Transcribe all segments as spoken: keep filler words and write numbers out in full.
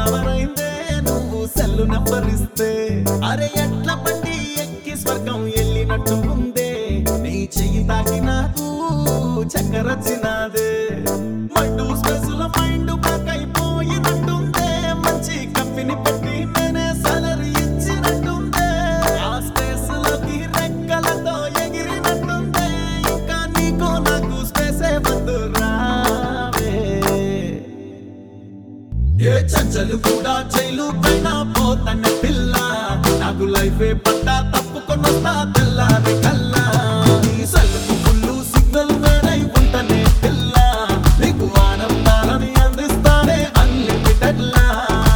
ఎవరైందే నువ్వు సెల్లు నంబరిస్తే అరే ఎట్ల బండి ఎక్కి స్వర్గం వెళ్ళినట్టు ఉందే నీ చెయ్యి తాకి నాకు చక్కరచ్చినాదే మండు స్పెషల్ మైండ్ బ్లాక్ అయిపోయినట్టుందే మంచి కంపెనీ పెట్టి నేనే సాలరీ ఇచ్చినట్టుందే ఆ స్పేస్ లోకి రెక్కలతో ఎగిరినట్టుందే ఇంకా నీకు నాకు స్పేసే వద్దు రావే ఏ చంచలు కూడా జైలు పైన పోతన్న పిల్ల నాకు లైఫే పట్టా తప్పుకొనొస్తా తెల్లారి కల్లా నీ సల్లుకు ఫుల్లు సిగ్నల్ వేరై ఉంటనే పిల్ల నీకు ఆనందాలని అందిస్తానే అన్లిమిటెడ్ లా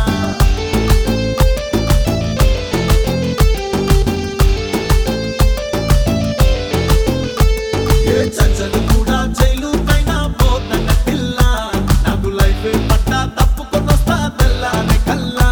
ఏ చంచలు కూడా జైలు పైన పోతన్న పిల్ల నాకు లైఫే పట్టా తప్పుకొనొస్తా తెల్లారి కల్లా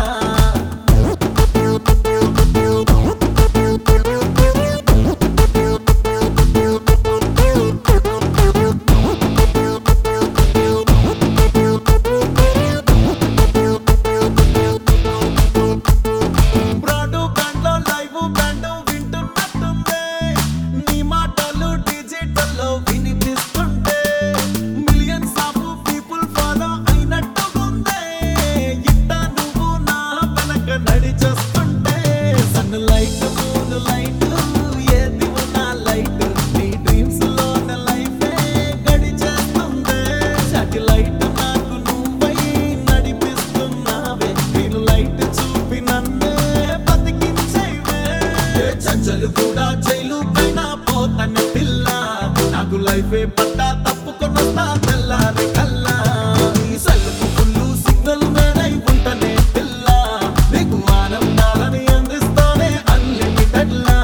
బ్రాడు బ్యాండ్లో లైవ్ బ్యాండ్ వింటున్నట్టుందే నీ మాటలు డిజిటల్లో వినిపిస్తుంటే మిలియన్స్ ఆఫ్ పీపుల్ ఫాలో అయినట్టుగుందే ఇట్ట నువ్వు నా వెనక నడిచొస్తుంటే సన్ లైట్ మూన్ లైట్ ఏది ఉన్నా లైట్ నీ డ్రీమ్స్ లోన లైఫే గడిచేస్తుందే సాటిలైట్ నాకు నువ్వై నడిపిస్తున్నావే నేను లైట్ చూపి నన్నే బతికించేవే ఏ చంచలు కూడా జైలు పైన పోతన్న పిల్ల నాకు లైఫే పట్టా తప్పుకొనొస్తా తెల్లారి కల్లా నీ సల్లుకు ఫుల్లు సిగ్నల్ మేరై ఉంటనే పిల్ల నీకు ఆనందాలని అందిస్తానే అన్లిమిటెడ్ లా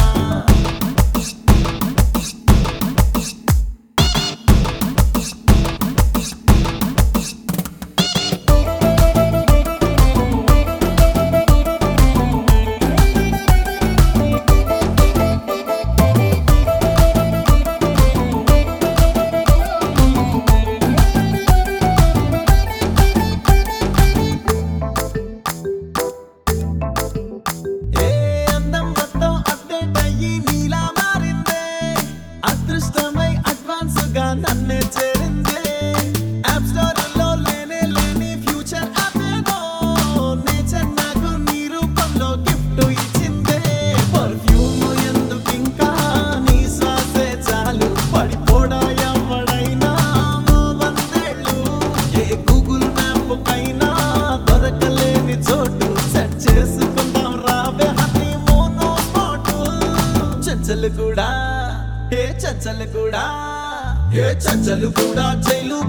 ఏ అందం మొత్తం అప్డేట్ అయ్యి నీలా మారిందే అదృష్టమై అడ్వాన్స్ గా నన్నే చేరిందే యాప్ స్టోర్లో లేనే లేని ఫ్యూచర్ అదేదో నేచర్ నాకు నీ రూపంలో గిఫ్ట్ ఇచ్చిందే పర్ఫ్యూమ్ ఎందుకు ఇంకా నీ శ్వాసే చాలు పడిపోడా ఎవడైనా వందేళ్ళు ఏ గూగుల్ మ్యాప్ కైనా దొరకలేని చోటు సెట్ చేసుకుందాం రావే హనీ మోనో స్పాట్ చంచలు కూడా ఏ చంచలు కూడా ఏ చంచలు కూడా జైలు